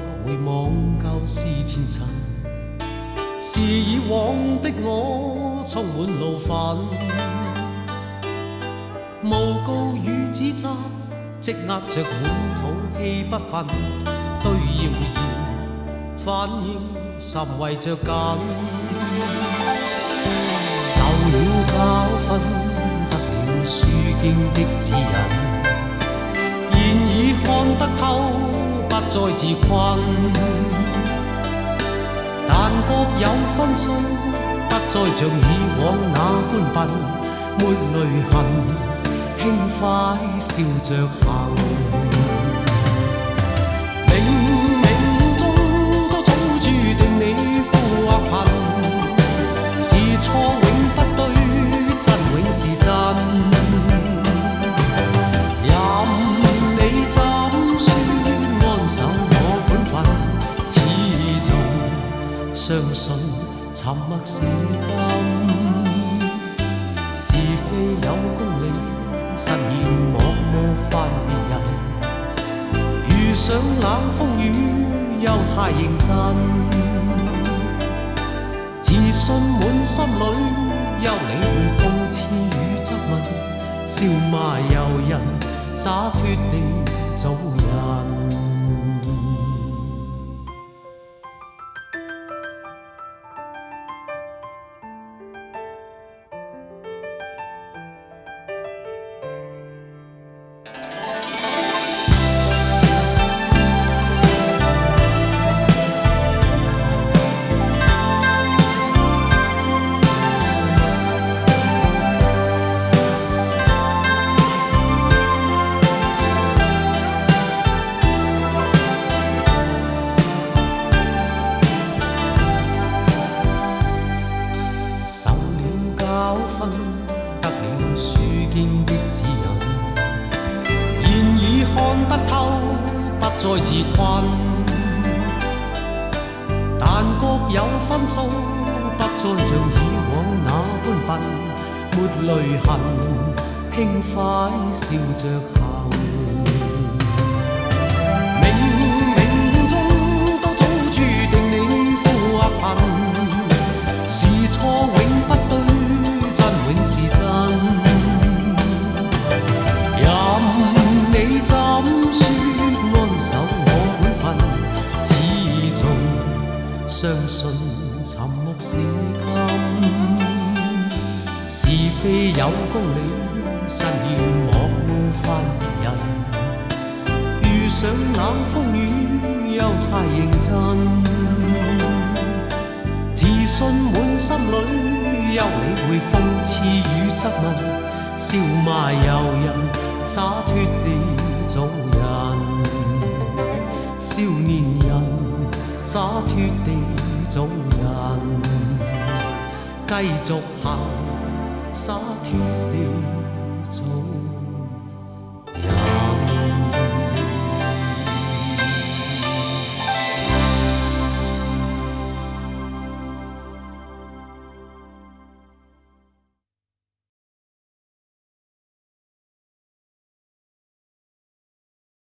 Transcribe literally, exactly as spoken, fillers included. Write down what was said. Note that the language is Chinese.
回望旧事前尘，是以往的我充满怒愤，诬告与指责积压着满肚气不愤，对谣言反应甚为着紧，受了教训，得了书经的指引。現已看得透，不再自困。但各有分數，不再像以往那般笨，沒淚痕，輕快笑着行。冥冥中都早注定你富或貧，是錯永不對，真永是真。相信沉默是金，是非有公理，實現莫冒犯別人。遇上冷風雨，又太認真，自信滿心裏，休理會諷刺與質問，笑罵由人，灑脱地做人。得了書經的指引，現已看得透，不再自困。但各有分數，不再像以往那般笨，沒淚痕，輕快笑着行。冥冥中都早注定你富或貧，是錯永不對，永是真，任你怎說安守我本分，始終相信沉默是金，是非有公理，實現莫冒犯別人。遇上冷風雨，又太認真，自信滿心裏。休理會諷刺與質問，笑罵由人，灑脱地做人。少年人，灑脱地做人，繼續行，灑脱地做人。